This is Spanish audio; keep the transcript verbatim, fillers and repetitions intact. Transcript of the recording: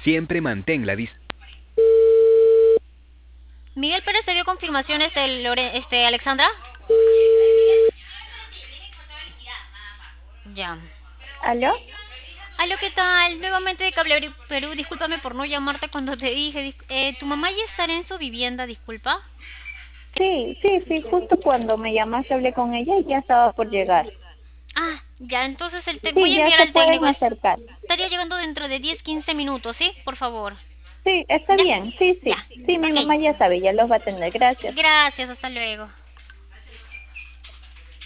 Siempre mantén la distancia. Miguel Pérez te dio confirmación, este, Lore, este Alexandra. Ya. ¿Aló? Aló, ¿qué tal? Nuevamente de Cable Perú, discúlpame por no llamarte cuando te dije. Eh, ¿Tu mamá ya estará en su vivienda, disculpa? Sí, sí, sí, justo cuando me llamaste hablé con ella y ya estaba por llegar. Ah, ya, entonces el te voy Sí, a ya enviar se al técnico. pueden Es- acercar. estaría llegando dentro de diez quince minutos, ¿sí? Por favor. Sí, está ¿Ya? bien, sí, Ya. sí. Sí, mi Ok. mamá ya sabe, ya los va a tener. Gracias. Gracias, hasta luego.